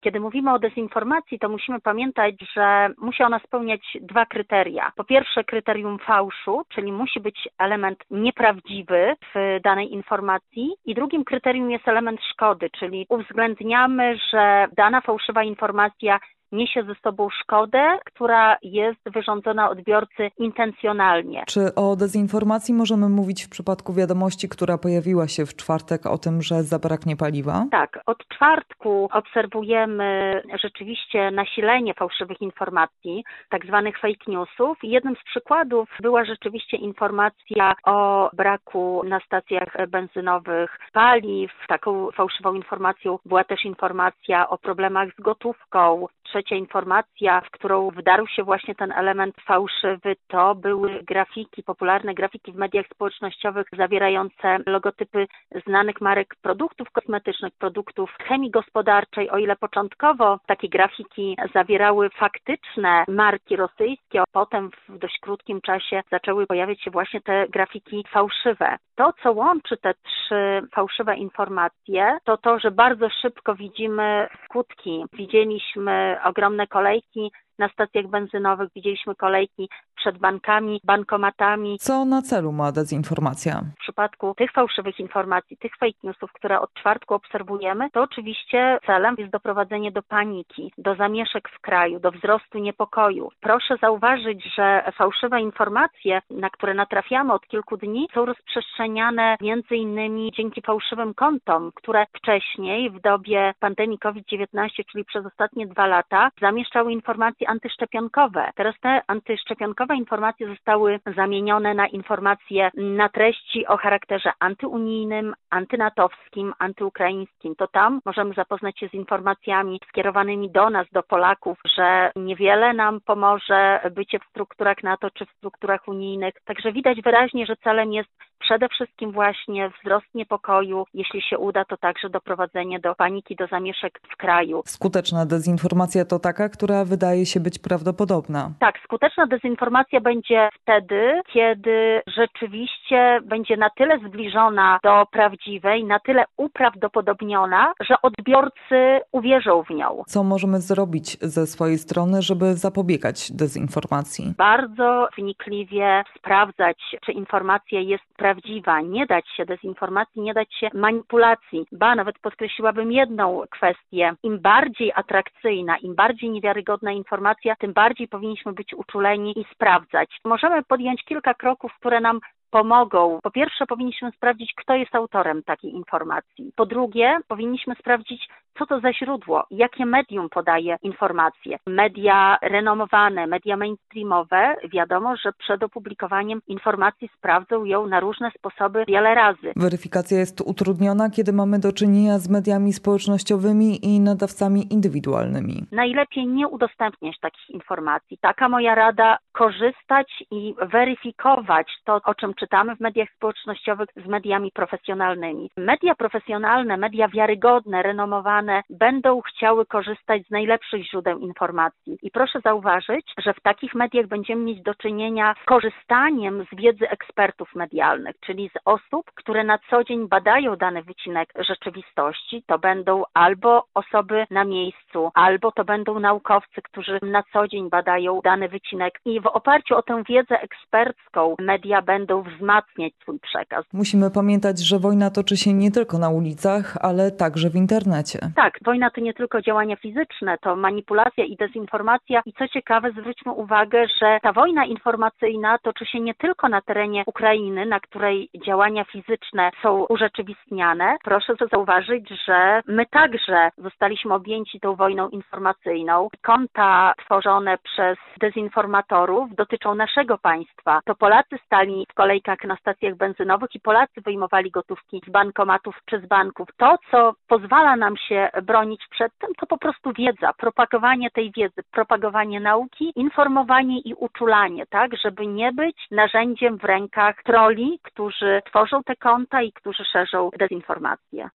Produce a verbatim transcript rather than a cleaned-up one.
Kiedy mówimy o dezinformacji, to musimy pamiętać, że musi ona spełniać dwa kryteria. Po pierwsze kryterium fałszu, czyli musi być element nieprawdziwy w danej informacji i drugim kryterium jest element szkody, czyli uwzględniamy, że dana fałszywa informacja niesie ze sobą szkodę, która jest wyrządzona odbiorcy intencjonalnie. Czy o dezinformacji możemy mówić w przypadku wiadomości, która pojawiła się w czwartek o tym, że zabraknie paliwa? Tak, od czwartku obserwujemy rzeczywiście nasilenie fałszywych informacji, tak zwanych fake newsów. Jednym z przykładów była rzeczywiście informacja o braku na stacjach benzynowych paliw. Taką fałszywą informacją była też informacja o problemach z gotówką. Trzecia informacja, w którą wdarł się właśnie ten element fałszywy, to były grafiki, popularne grafiki w mediach społecznościowych zawierające logotypy znanych marek produktów kosmetycznych, produktów chemii gospodarczej. O ile początkowo takie grafiki zawierały faktyczne marki rosyjskie, a potem w dość krótkim czasie zaczęły pojawiać się właśnie te grafiki fałszywe. To, co łączy te trzy fałszywe informacje, to to, że bardzo szybko widzimy skutki. Widzieliśmy ogromne kolejki na stacjach benzynowych, widzieliśmy kolejki przed bankami, bankomatami. Co na celu ma dezinformacja? W przypadku tych fałszywych informacji, tych fake newsów, które od czwartku obserwujemy, to oczywiście celem jest doprowadzenie do paniki, do zamieszek w kraju, do wzrostu niepokoju. Proszę zauważyć, że fałszywe informacje, na które natrafiamy od kilku dni, są rozprzestrzeniane między innymi dzięki fałszywym kontom, które wcześniej w dobie pandemii COVID dziewiętnaście, czyli przez ostatnie dwa lata, zamieszczały informacje antyszczepionkowe. Teraz te antyszczepionkowe informacje zostały zamienione na informacje na treści o charakterze antyunijnym, antynatowskim, antyukraińskim. To tam możemy zapoznać się z informacjami skierowanymi do nas, do Polaków, że niewiele nam pomoże bycie w strukturach NATO czy w strukturach unijnych. Także widać wyraźnie, że celem jest przede wszystkim właśnie wzrost niepokoju. Jeśli się uda, to także doprowadzenie do paniki, do zamieszek w kraju. Skuteczna dezinformacja to taka, która wydaje się być prawdopodobna. Tak, skuteczna dezinformacja będzie wtedy, kiedy rzeczywiście będzie na tyle zbliżona do prawdziwej, na tyle uprawdopodobniona, że odbiorcy uwierzą w nią. Co możemy zrobić ze swojej strony, żeby zapobiegać dezinformacji? Bardzo wnikliwie sprawdzać, czy informacja jest prawdziwa. Nie dać się dezinformacji, nie dać się manipulacji. Ba, nawet podkreśliłabym jedną kwestię. Im bardziej atrakcyjna, im bardziej niewiarygodna informacja, tym bardziej powinniśmy być uczuleni i sprawdzać. Możemy podjąć kilka kroków, które nam pomogą. Po pierwsze, powinniśmy sprawdzić, kto jest autorem takiej informacji. Po drugie, powinniśmy sprawdzić, co to za źródło, jakie medium podaje informacje. Media renomowane, media mainstreamowe, wiadomo, że przed opublikowaniem informacji sprawdzą ją na różne sposoby wiele razy. Weryfikacja jest utrudniona, kiedy mamy do czynienia z mediami społecznościowymi i nadawcami indywidualnymi. Najlepiej nie udostępniać takich informacji. Taka moja rada, korzystać i weryfikować to, o czym czytamy w mediach społecznościowych z mediami profesjonalnymi. Media profesjonalne, media wiarygodne, renomowane będą chciały korzystać z najlepszych źródeł informacji. I proszę zauważyć, że w takich mediach będziemy mieć do czynienia z korzystaniem z wiedzy ekspertów medialnych, czyli z osób, które na co dzień badają dany wycinek rzeczywistości. To będą albo osoby na miejscu, albo to będą naukowcy, którzy na co dzień badają dany wycinek. I w oparciu o tę wiedzę ekspercką media będą wzmacniać swój przekaz. Musimy pamiętać, że wojna toczy się nie tylko na ulicach, ale także w internecie. Tak, wojna to nie tylko działania fizyczne, to manipulacja i dezinformacja. I co ciekawe, zwróćmy uwagę, że ta wojna informacyjna toczy się nie tylko na terenie Ukrainy, na której działania fizyczne są urzeczywistniane. Proszę zauważyć, że my także zostaliśmy objęci tą wojną informacyjną. Konta tworzone przez dezinformatorów dotyczą naszego państwa. To Polacy stali w kolejkach na stacjach benzynowych i Polacy wyjmowali gotówki z bankomatów czy z banków. To, co pozwala nam się bronić przed tym, to po prostu wiedza, propagowanie tej wiedzy, propagowanie nauki, informowanie i uczulanie, tak, żeby nie być narzędziem w rękach trolli, którzy tworzą te konta i którzy szerzą dezinformację.